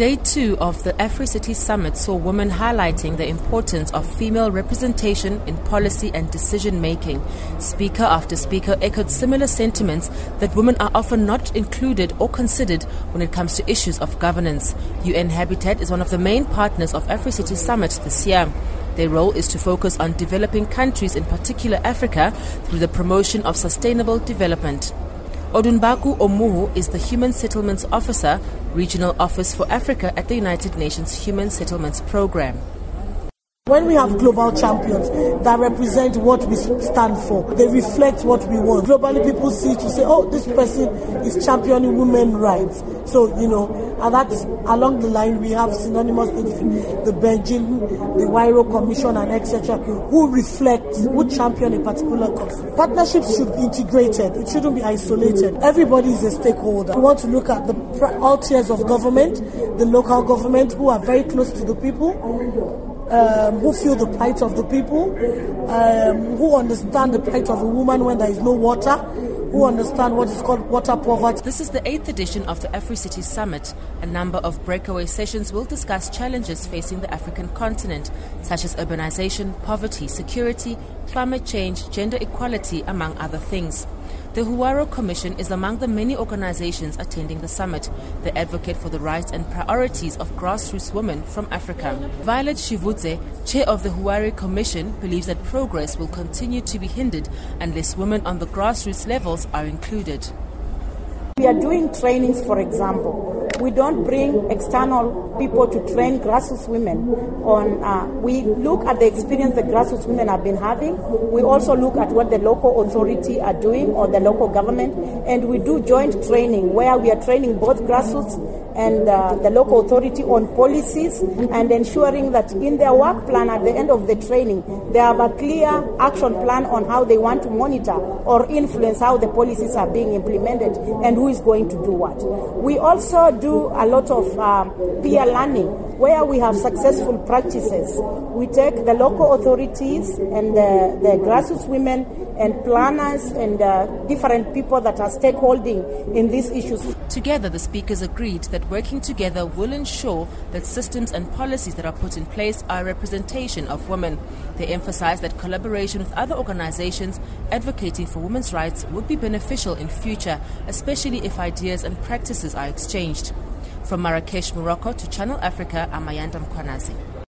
Day 2 of the AfriCity Summit saw women highlighting the importance of female representation in policy and decision-making. Speaker after speaker echoed similar sentiments that women are often not included or considered when it comes to issues of governance. UN Habitat is one of the main partners of AfriCity Summit this year. Their role is to focus on developing countries, in particular Africa, through the promotion of sustainable development. Odunbaku Omuhu is the Human Settlements Officer, Regional Office for Africa at the United Nations Human Settlements Programme. When we have global champions that represent what we stand for, they reflect what we want. Globally, people see to say, oh, this person is championing women's rights. So, and that's along the line we have synonymous things like the Beijing, the Wairo Commission and etc. who champion a particular cause. Partnerships should be integrated. It shouldn't be isolated. Everybody is a stakeholder. We want to look at all tiers of government, the local government who are very close to the people, who feel the plight of the people, who understand the plight of a woman when there is no water, who understand what is called water poverty. This is the 8th edition of the AfriCity Summit. A number of breakaway sessions will discuss challenges facing the African continent, such as urbanization, poverty, security, climate change, gender equality, among other things. The Huaro Commission is among the many organizations attending the summit. They advocate for the rights and priorities of grassroots women from Africa. Violet Shivudze, chair of the Huaro Commission, believes that progress will continue to be hindered unless women on the grassroots levels are included. We are doing trainings, for example. We don't bring external people to train grassroots women on. We look at the experience the grassroots women have been having. We also look at what the local authority are doing or the local government, and we do joint training where we are training both grassroots and the local authority on policies and ensuring that in their work plan at the end of the training they have a clear action plan on how they want to monitor or influence how the policies are being implemented and who is going to do what. We also do a lot of peer learning where we have successful practices. We take the local authorities and the grassroots women and planners and different people that are stakeholding in these issues. Together, the speakers agreed that working together will ensure that systems and policies that are put in place are a representation of women. They emphasized that collaboration with other organizations advocating for women's rights would be beneficial in future, especially if ideas and practices are exchanged. From Marrakesh, Morocco to Channel Africa, I'm Mayanda Mkwanazi.